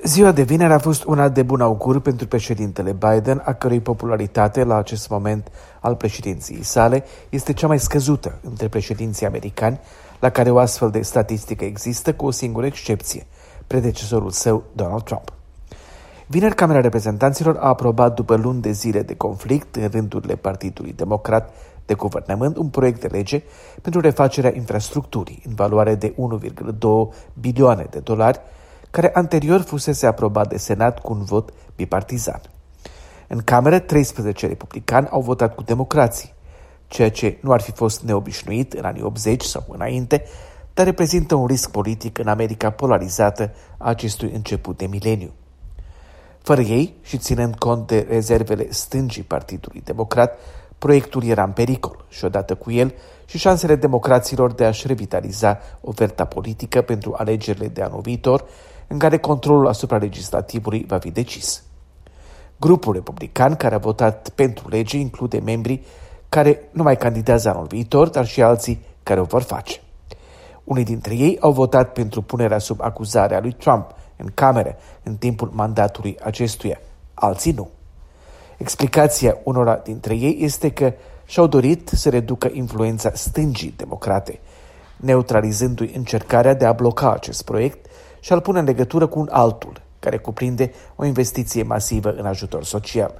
Ziua de vineri a fost una de bun augur pentru președintele Biden, a cărui popularitate la acest moment al președinției sale este cea mai scăzută între președinții americani, la care o astfel de statistică există, cu o singură excepție, predecesorul său, Donald Trump. Vineri, Camera Reprezentanților a aprobat, după luni de zile de conflict în rândurile Partidului Democrat de guvernământ, un proiect de lege pentru refacerea infrastructurii în valoare de 1,2 bilioane de dolari, care anterior fusese aprobat de Senat cu un vot bipartizan. În Cameră, 13 republicani au votat cu democrații, ceea ce nu ar fi fost neobișnuit în anii 80 sau înainte, dar reprezintă un risc politic în America polarizată a acestui început de mileniu. Fără ei și ținând cont de rezervele stângii Partidului Democrat, proiectul era în pericol și odată cu el și șansele democraților de a-și revitaliza oferta politică pentru alegerile de anul viitor, în care controlul asupra legislativului va fi decis. Grupul republican care a votat pentru lege include membrii care nu mai candidează anul viitor, dar și alții care o vor face. Unii dintre ei au votat pentru punerea sub acuzare a lui Trump în Cameră în timpul mandatului acestuia, alții nu. Explicația unora dintre ei este că și-au dorit să reducă influența stângii democrate, neutralizându-i încercarea de a bloca acest proiect și a-l pune în legătură cu un altul, care cuprinde o investiție masivă în ajutor social.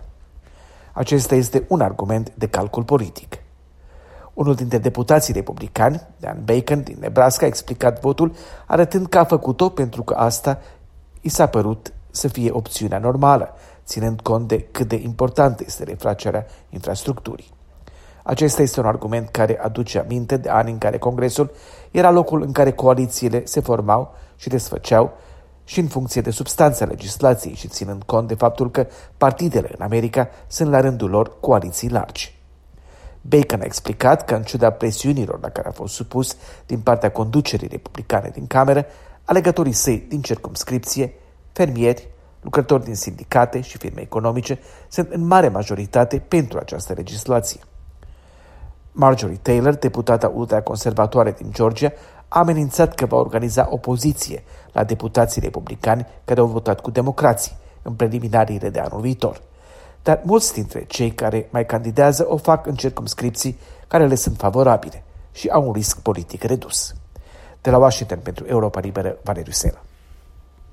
Acesta este un argument de calcul politic. Unul dintre deputații republicani, Dan Bacon din Nebraska, a explicat votul arătând că a făcut-o pentru că asta i s-a părut să fie opțiunea normală, ținând cont de cât de importantă este refacerea infrastructurii. Acesta este un argument care aduce aminte de ani în care Congresul era locul în care coalițiile se formau și desfăceau și în funcție de substanța legislației și ținând cont de faptul că partidele în America sunt la rândul lor coaliții largi. Bacon a explicat că, în ciuda presiunilor la care a fost supus din partea conducerii republicane din Cameră, alegătorii săi din circumscripție, fermieri, lucrători din sindicate și firme economice sunt în mare majoritate pentru această legislație. Marjorie Taylor, deputata ultraconservatoare din Georgia, a amenințat că va organiza opoziție la deputații republicani care au votat cu democrații în preliminariile de anul viitor. Dar mulți dintre cei care mai candidează o fac în circumscripții care le sunt favorabile și au un risc politic redus. De la Washington pentru Europa Liberă, Valeriu Sela.